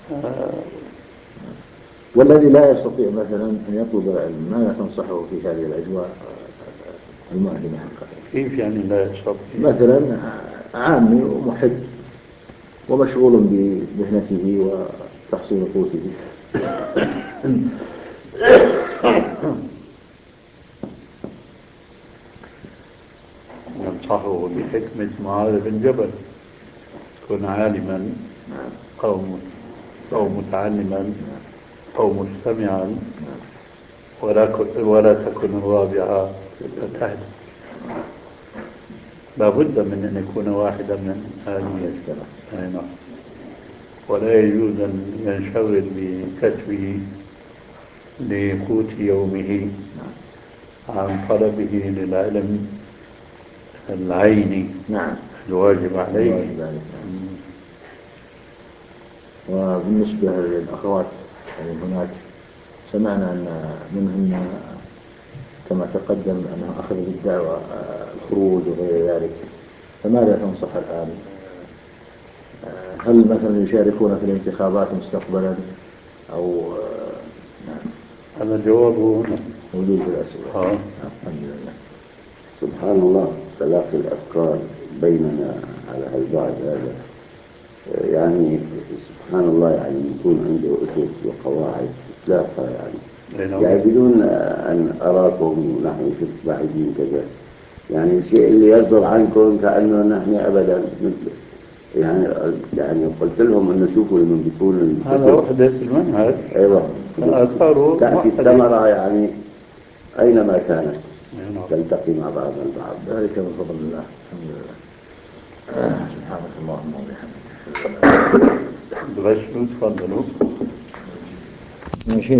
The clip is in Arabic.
والذي لا يستطيع مثلا أن يطلب العلم ماذا تنصحه في هذه الأجواء المؤلمة حقا؟ كيف يعني لا يستطيع؟ مثلا عامي ومحب ومشغول بمهنته وتحصيل قوته. ننصحه بحكمة معاذ بن جبل: كن عالما أو أو متعلما أو مستمعا، ولا تكن الرابعة فتهلك. لا بد من أن يكون واحدا من هذه الثلاث، ولا يجوز أن ينشغل بكتبه لقوت يومه عن طلبه للعلم العيني الواجب عليه. وبالنسبة للأخوات يعني هناك سمعنا أن منهن كما تقدم أنه أخذ بالدعوة الخروج وغير ذلك، فماذا تنصح الآن؟ هل مثلا يشاركون في الانتخابات مستقبلا أو نعم؟ هذا جوابه هنا موجود في الأسئلة. الحمد لله. سبحان الله، تلاقي الأفكار بيننا على هالبعد هذا. يعني سبحان الله، يعني يكون عنده أسس وقواعد تتلاقى يعني بدون أن أراكم نحن شفت بعيدين كذا، يعني الشيء اللي يصدر عنكم كأنه نحن أبدا مثله. يعني قلت لهم أنه شوفوا لمن بيكون هذا وحدة المنهج. أيوة، تأتي الثمرة يعني أينما كانت تلتقي مع بعض البعض. ذلك من فضل الله. الحمد لله. سبحانك اللهم وبحمدك. تفضلوا.